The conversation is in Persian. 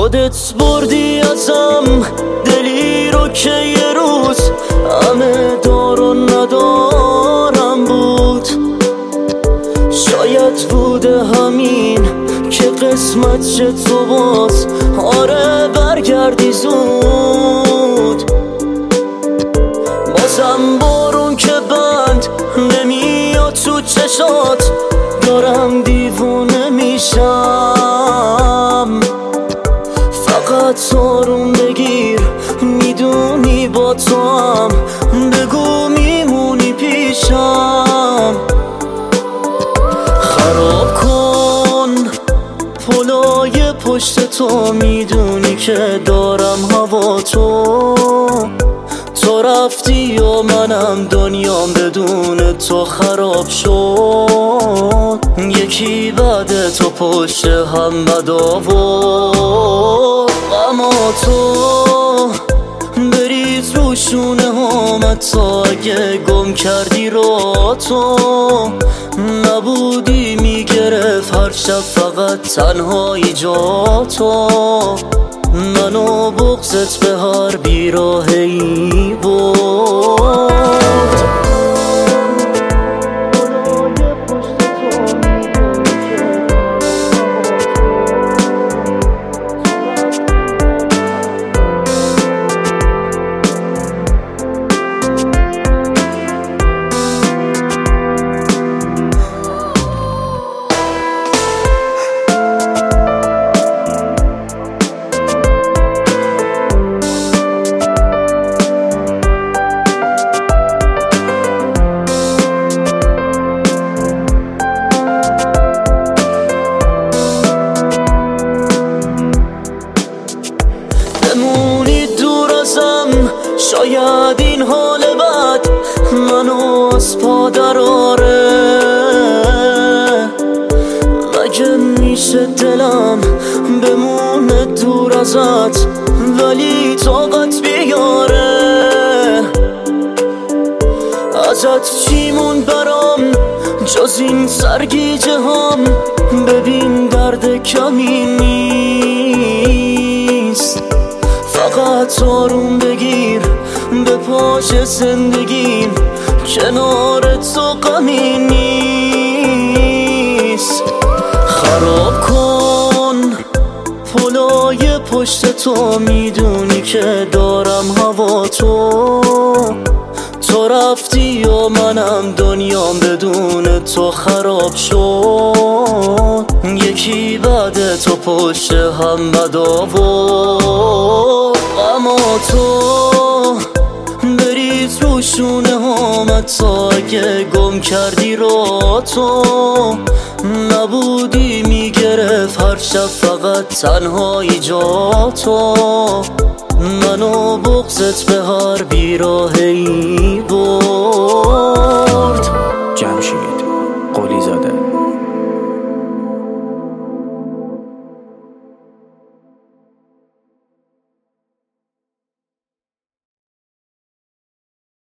خودت بردی ازم دلی رو که یه روز همه دار و ندارم بود. شاید بوده همین که قسمت شه تو باز آره برگردی زود. بازم بارون که بند نمیاد تو چشات دارم دیوونه میشم. فقط آروم بگیر میدونی با تو هم بگو میمونی پیشم. خراب کن پلای پشت تو میدونی که دارم هوا تو رفتی و منم دنیام بدون تو خراب شد. یکی بعد تو پشت هم بدا و اما تو بریز رو شونه هم تا اگه گم کردی رو تو نبودی میگرفت هر شب فقط تنهایی جا تو. منو بغضت به هر بیراهی برد. بمونی دور ازم شاید این حال بد منو از پا دراره. مگه میشه دلم بمونه دور ازت ولی طاقت بیاره. ازت چیمون برام جز این سرگیجه هم ببین درد کمی نیست. فقط آروم بگیر به پاش زندگیم کنار تو غمی نیست. خراب کن پلای پشت تو میدونی که دارم هوا تو رفتی و منم دنیام بدون تو خراب شد. یکی بعد تو پشت هم بدا و اما تو بریز رو شونه هم تا اگه گم کردی رو تو نبودی میگرفت هر شب فقط تنهایی جا تو. منو بغضت به هر بیراهی